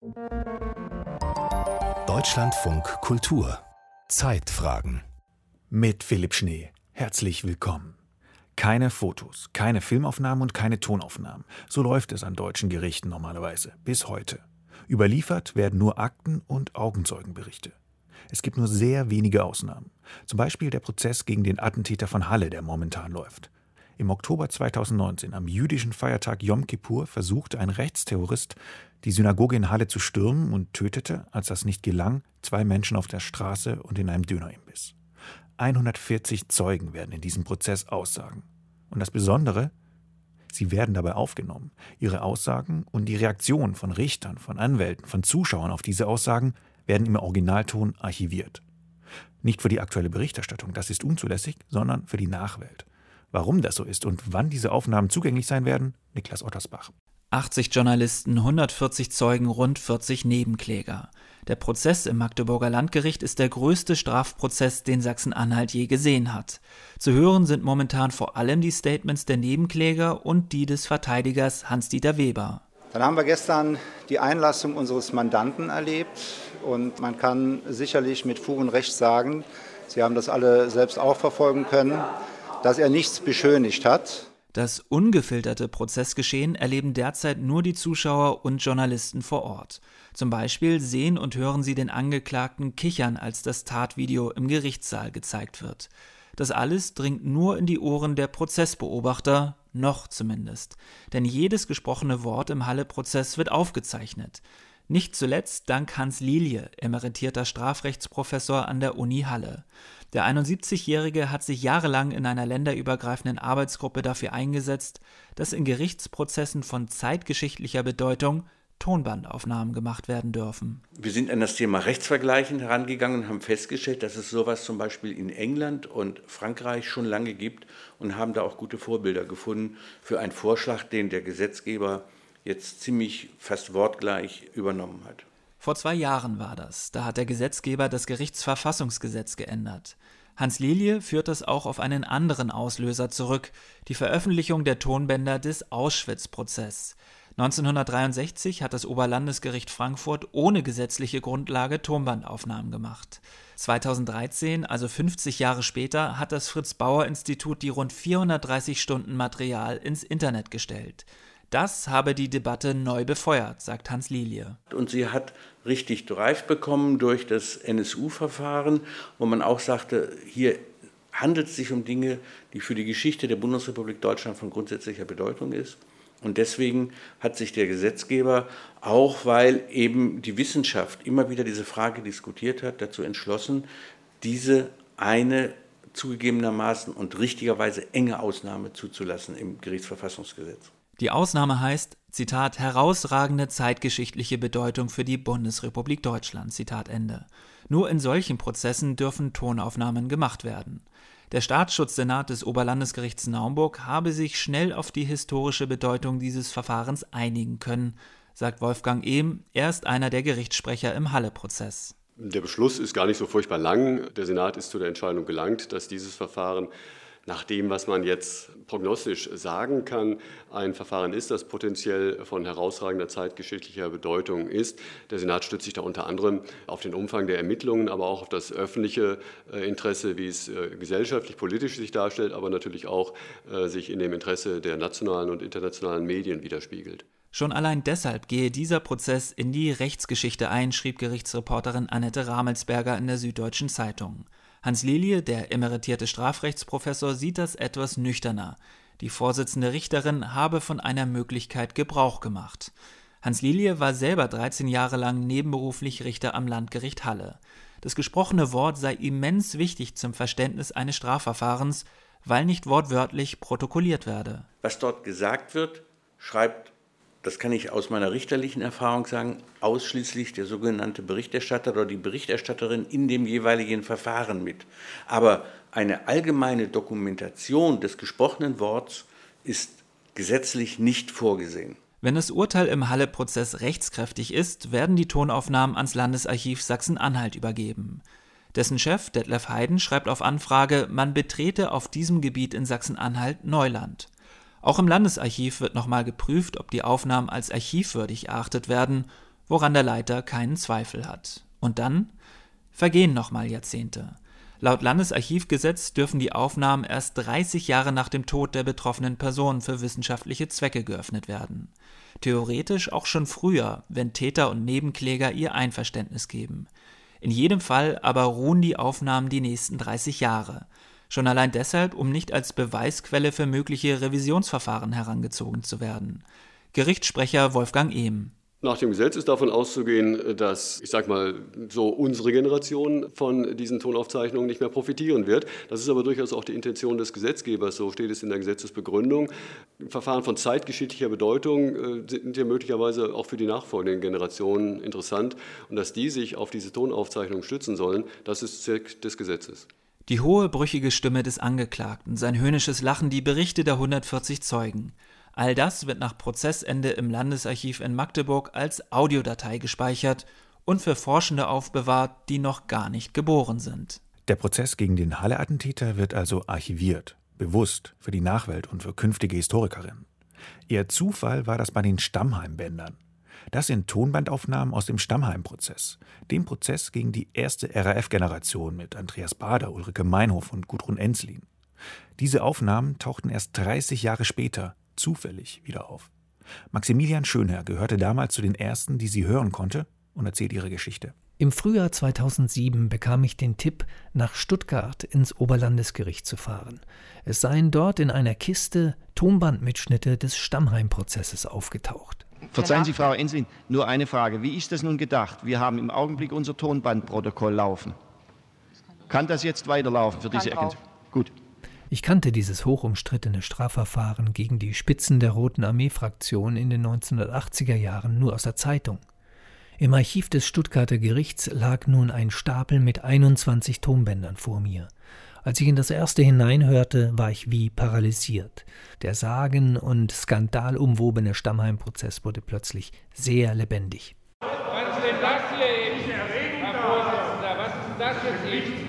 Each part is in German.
Deutschlandfunk Kultur Zeitfragen mit Philipp Schnee. Herzlich willkommen. Keine Fotos, keine Filmaufnahmen und keine Tonaufnahmen. So läuft es an deutschen Gerichten normalerweise, bis heute. Überliefert werden nur Akten und Augenzeugenberichte. Es gibt nur sehr wenige Ausnahmen. Zum Beispiel der Prozess gegen den Attentäter von Halle, der momentan läuft. Im Oktober 2019, am jüdischen Feiertag Jom Kippur, versuchte ein Rechtsterrorist, die Synagoge in Halle zu stürmen und tötete, als das nicht gelang, 2 Menschen auf der Straße und in einem Dönerimbiss. 140 Zeugen werden in diesem Prozess aussagen. Und das Besondere, sie werden dabei aufgenommen. Ihre Aussagen und die Reaktionen von Richtern, von Anwälten, von Zuschauern auf diese Aussagen werden im Originalton archiviert. Nicht für die aktuelle Berichterstattung, das ist unzulässig, sondern für die Nachwelt. Warum das so ist und wann diese Aufnahmen zugänglich sein werden, Niklas Ottersbach. 80 Journalisten, 140 Zeugen, rund 40 Nebenkläger. Der Prozess im Magdeburger Landgericht ist der größte Strafprozess, den Sachsen-Anhalt je gesehen hat. Zu hören sind momentan vor allem die Statements der Nebenkläger und die des Verteidigers Hans-Dieter Weber. Dann haben wir gestern die Einlassung unseres Mandanten erlebt und man kann sicherlich mit Fug und Recht sagen, Sie haben das alle selbst auch verfolgen können, dass er nichts beschönigt hat. Das ungefilterte Prozessgeschehen erleben derzeit nur die Zuschauer und Journalisten vor Ort. Zum Beispiel sehen und hören sie den Angeklagten kichern, als das Tatvideo im Gerichtssaal gezeigt wird. Das alles dringt nur in die Ohren der Prozessbeobachter, noch zumindest. Denn jedes gesprochene Wort im Halle-Prozess wird aufgezeichnet. Nicht zuletzt dank Hans Lilje, emeritierter Strafrechtsprofessor an der Uni Halle. Der 71-Jährige hat sich jahrelang in einer länderübergreifenden Arbeitsgruppe dafür eingesetzt, dass in Gerichtsprozessen von zeitgeschichtlicher Bedeutung Tonbandaufnahmen gemacht werden dürfen. Wir sind an das Thema Rechtsvergleichen herangegangen und haben festgestellt, dass es sowas zum Beispiel in England und Frankreich schon lange gibt und haben da auch gute Vorbilder gefunden für einen Vorschlag, den der Gesetzgeber jetzt ziemlich fast wortgleich übernommen hat. Vor 2 Jahren war das. Da hat der Gesetzgeber das Gerichtsverfassungsgesetz geändert. Hans Lilje führt das auch auf einen anderen Auslöser zurück, die Veröffentlichung der Tonbänder des Auschwitz-Prozess. 1963 hat das Oberlandesgericht Frankfurt ohne gesetzliche Grundlage Tonbandaufnahmen gemacht. 2013, also 50 Jahre später, hat das Fritz-Bauer-Institut die rund 430 Stunden Material ins Internet gestellt. Das habe die Debatte neu befeuert, sagt Hans Lilje. Und sie hat richtig Drive bekommen durch das NSU-Verfahren, wo man auch sagte, hier handelt es sich um Dinge, die für die Geschichte der Bundesrepublik Deutschland von grundsätzlicher Bedeutung ist. Und deswegen hat sich der Gesetzgeber, auch weil eben die Wissenschaft immer wieder diese Frage diskutiert hat, dazu entschlossen, diese eine zugegebenermaßen und richtigerweise enge Ausnahme zuzulassen im Gerichtsverfassungsgesetz. Die Ausnahme heißt, Zitat, herausragende zeitgeschichtliche Bedeutung für die Bundesrepublik Deutschland, Zitat Ende. Nur in solchen Prozessen dürfen Tonaufnahmen gemacht werden. Der Staatsschutzsenat des Oberlandesgerichts Naumburg habe sich schnell auf die historische Bedeutung dieses Verfahrens einigen können, sagt Wolfgang Ehm, er ist einer der Gerichtssprecher im Halle-Prozess. Der Beschluss ist gar nicht so furchtbar lang. Der Senat ist zu der Entscheidung gelangt, dass dieses Verfahren nach dem, was man jetzt prognostisch sagen kann, ein Verfahren ist, das potenziell von herausragender zeitgeschichtlicher Bedeutung ist. Der Senat stützt sich da unter anderem auf den Umfang der Ermittlungen, aber auch auf das öffentliche Interesse, wie es gesellschaftlich, politisch sich darstellt, aber natürlich auch sich in dem Interesse der nationalen und internationalen Medien widerspiegelt. Schon allein deshalb gehe dieser Prozess in die Rechtsgeschichte ein, schrieb Gerichtsreporterin Annette Ramelsberger in der Süddeutschen Zeitung. Hans Lilje, der emeritierte Strafrechtsprofessor, sieht das etwas nüchterner. Die Vorsitzende Richterin habe von einer Möglichkeit Gebrauch gemacht. Hans Lilje war selber 13 Jahre lang nebenberuflich Richter am Landgericht Halle. Das gesprochene Wort sei immens wichtig zum Verständnis eines Strafverfahrens, weil nicht wortwörtlich protokolliert werde. Was dort gesagt wird, schreibt, das kann ich aus meiner richterlichen Erfahrung sagen, ausschließlich der sogenannte Berichterstatter oder die Berichterstatterin in dem jeweiligen Verfahren mit. Aber eine allgemeine Dokumentation des gesprochenen Worts ist gesetzlich nicht vorgesehen. Wenn das Urteil im Halle-Prozess rechtskräftig ist, werden die Tonaufnahmen ans Landesarchiv Sachsen-Anhalt übergeben. Dessen Chef, Detlef Heiden, schreibt auf Anfrage, man betrete auf diesem Gebiet in Sachsen-Anhalt Neuland. Auch im Landesarchiv wird nochmal geprüft, ob die Aufnahmen als archivwürdig erachtet werden, woran der Leiter keinen Zweifel hat. Und dann vergehen nochmal Jahrzehnte. Laut Landesarchivgesetz dürfen die Aufnahmen erst 30 Jahre nach dem Tod der betroffenen Person für wissenschaftliche Zwecke geöffnet werden. Theoretisch auch schon früher, wenn Täter und Nebenkläger ihr Einverständnis geben. In jedem Fall aber ruhen die Aufnahmen die nächsten 30 Jahre. Schon allein deshalb, um nicht als Beweisquelle für mögliche Revisionsverfahren herangezogen zu werden. Gerichtssprecher Wolfgang Ehm. Nach dem Gesetz ist davon auszugehen, dass, so unsere Generation von diesen Tonaufzeichnungen nicht mehr profitieren wird. Das ist aber durchaus auch die Intention des Gesetzgebers, so steht es in der Gesetzesbegründung. Verfahren von zeitgeschichtlicher Bedeutung sind ja möglicherweise auch für die nachfolgenden Generationen interessant. Und dass die sich auf diese Tonaufzeichnungen stützen sollen, das ist Zweck des Gesetzes. Die hohe, brüchige Stimme des Angeklagten, sein höhnisches Lachen, die Berichte der 140 Zeugen. All das wird nach Prozessende im Landesarchiv in Magdeburg als Audiodatei gespeichert und für Forschende aufbewahrt, die noch gar nicht geboren sind. Der Prozess gegen den Halle-Attentäter wird also archiviert, bewusst für die Nachwelt und für künftige Historikerinnen. Eher Zufall war das bei den Stammheim-Bändern. Das sind Tonbandaufnahmen aus dem Stammheim-Prozess, dem Prozess gegen die erste RAF-Generation mit Andreas Baader, Ulrike Meinhof und Gudrun Ensslin. Diese Aufnahmen tauchten erst 30 Jahre später zufällig wieder auf. Maximilian Schönherr gehörte damals zu den ersten, die sie hören konnte, und erzählt ihre Geschichte. Im Frühjahr 2007 bekam ich den Tipp, nach Stuttgart ins Oberlandesgericht zu fahren. Es seien dort in einer Kiste Tonbandmitschnitte des Stammheim-Prozesses aufgetaucht. Verzeihen Sie, Frau Ensslin, nur eine Frage. Wie ist das nun gedacht? Wir haben im Augenblick unser Tonbandprotokoll laufen. Kann das jetzt weiterlaufen für diese Erkenntnis? Gut. Ich kannte dieses hochumstrittene Strafverfahren gegen die Spitzen der Roten Armee-Fraktion in den 1980er Jahren nur aus der Zeitung. Im Archiv des Stuttgarter Gerichts lag nun ein Stapel mit 21 Tonbändern vor mir. Als ich in das erste hineinhörte, war ich wie paralysiert. Der sagen- und skandalumwobene Stammheim-Prozess wurde plötzlich sehr lebendig. Was ist denn das hier eben, Herr Vorsitzender? Was ist denn das jetzt eben?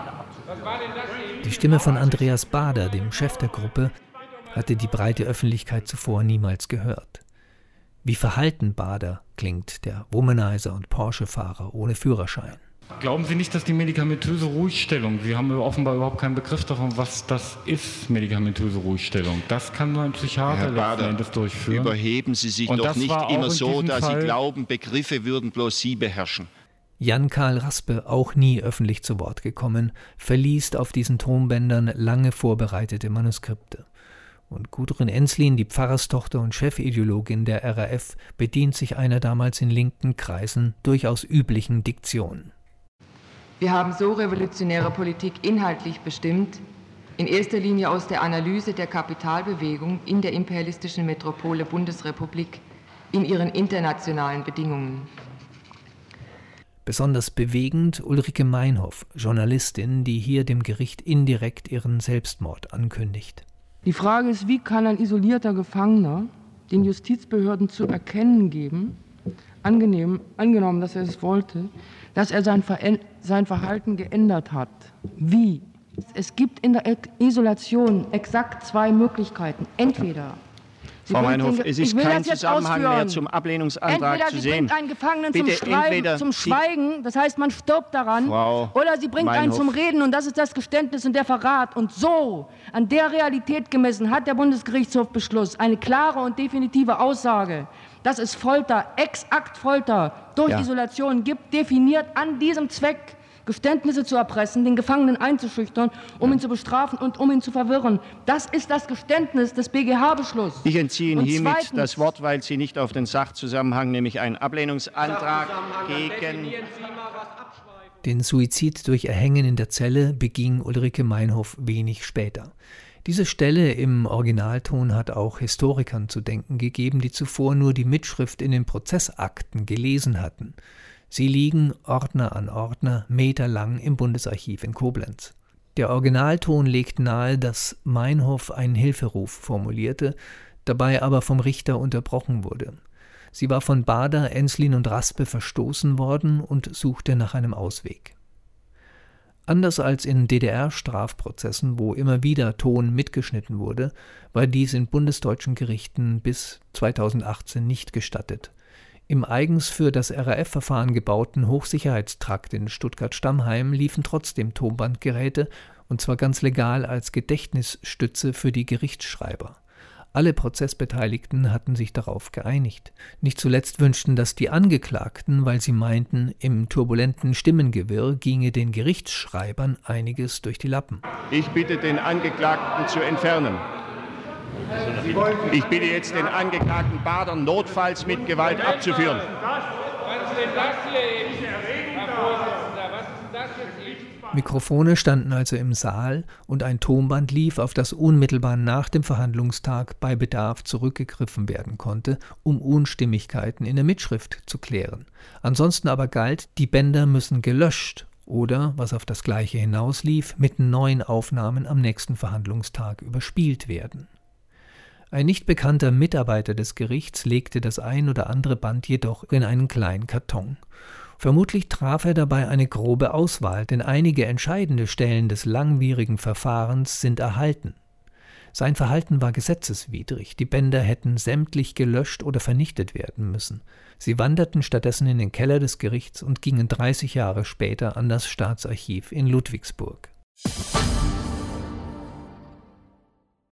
Was war denn das eben? Die Stimme von Andreas Baader, dem Chef der Gruppe, hatte die breite Öffentlichkeit zuvor niemals gehört. Wie verhalten Baader klingt, der Womanizer und Porsche-Fahrer ohne Führerschein. Glauben Sie nicht, dass die medikamentöse Ruhigstellung, Sie haben offenbar überhaupt keinen Begriff davon, was das ist, medikamentöse Ruhigstellung. Das kann nur ein Psychiater letzten Endes durchführen. Überheben Sie sich doch nicht immer so, dass Sie glauben, Begriffe würden bloß Sie beherrschen. Jan-Karl Raspe, auch nie öffentlich zu Wort gekommen, verliest auf diesen Tonbändern lange vorbereitete Manuskripte. Und Gudrun Ensslin, die Pfarrerstochter und Chefideologin der RAF, bedient sich einer damals in linken Kreisen durchaus üblichen Diktion. Wir haben so revolutionäre Politik inhaltlich bestimmt, in erster Linie aus der Analyse der Kapitalbewegung in der imperialistischen Metropole Bundesrepublik in ihren internationalen Bedingungen. Besonders bewegend Ulrike Meinhof, Journalistin, die hier dem Gericht indirekt ihren Selbstmord ankündigt. Die Frage ist, wie kann ein isolierter Gefangener den Justizbehörden zu erkennen geben, angenommen, dass er es wollte, dass er sein Verhalten geändert hat. Wie? Es gibt in der Isolation exakt zwei Möglichkeiten. Entweder Frau Meinhof, es ist kein Zusammenhang mehr zum Ablehnungsantrag zu sehen. Entweder sie bringt einen Gefangenen zum Schweigen, das heißt, man stirbt daran, oder sie bringt einen zum Reden, und das ist das Geständnis und der Verrat. Und so, an der Realität gemessen, hat der Bundesgerichtshof Beschluss eine klare und definitive Aussage, dass es Folter, exakt Folter durch Isolation gibt, definiert an diesem Zweck, Geständnisse zu erpressen, den Gefangenen einzuschüchtern, um ihn zu bestrafen und um ihn zu verwirren. Das ist das Geständnis des BGH-Beschlusses. Ich entziehe Ihnen hiermit das Wort, weil Sie nicht auf den Sachzusammenhang, nämlich einen Ablehnungsantrag gegen... Den Suizid durch Erhängen in der Zelle beging Ulrike Meinhof wenig später. Diese Stelle im Originalton hat auch Historikern zu denken gegeben, die zuvor nur die Mitschrift in den Prozessakten gelesen hatten. Sie liegen Ordner an Ordner meterlang im Bundesarchiv in Koblenz. Der Originalton legt nahe, dass Meinhof einen Hilferuf formulierte, dabei aber vom Richter unterbrochen wurde. Sie war von Baader, Ensslin und Raspe verstoßen worden und suchte nach einem Ausweg. Anders als in DDR-Strafprozessen, wo immer wieder Ton mitgeschnitten wurde, war dies in bundesdeutschen Gerichten bis 2018 nicht gestattet. Im eigens für das RAF-Verfahren gebauten Hochsicherheitstrakt in Stuttgart-Stammheim liefen trotzdem Tonbandgeräte, und zwar ganz legal als Gedächtnisstütze für die Gerichtsschreiber. Alle Prozessbeteiligten hatten sich darauf geeinigt. Nicht zuletzt wünschten das die Angeklagten, weil sie meinten, im turbulenten Stimmengewirr ginge den Gerichtsschreibern einiges durch die Lappen. Ich bitte den Angeklagten zu entfernen. Ich bitte jetzt den Angeklagten Bader notfalls mit Gewalt abzuführen. Was ist denn das hier eben, Herr Vorsitzender? Was ist denn das jetzt eben? Mikrofone standen also im Saal und ein Tonband lief, auf das unmittelbar nach dem Verhandlungstag bei Bedarf zurückgegriffen werden konnte, um Unstimmigkeiten in der Mitschrift zu klären. Ansonsten aber galt, die Bänder müssen gelöscht oder, was auf das Gleiche hinauslief, mit neuen Aufnahmen am nächsten Verhandlungstag überspielt werden. Ein nicht bekannter Mitarbeiter des Gerichts legte das ein oder andere Band jedoch in einen kleinen Karton. Vermutlich traf er dabei eine grobe Auswahl, denn einige entscheidende Stellen des langwierigen Verfahrens sind erhalten. Sein Verhalten war gesetzeswidrig, die Bänder hätten sämtlich gelöscht oder vernichtet werden müssen. Sie wanderten stattdessen in den Keller des Gerichts und gingen 30 Jahre später an das Staatsarchiv in Ludwigsburg.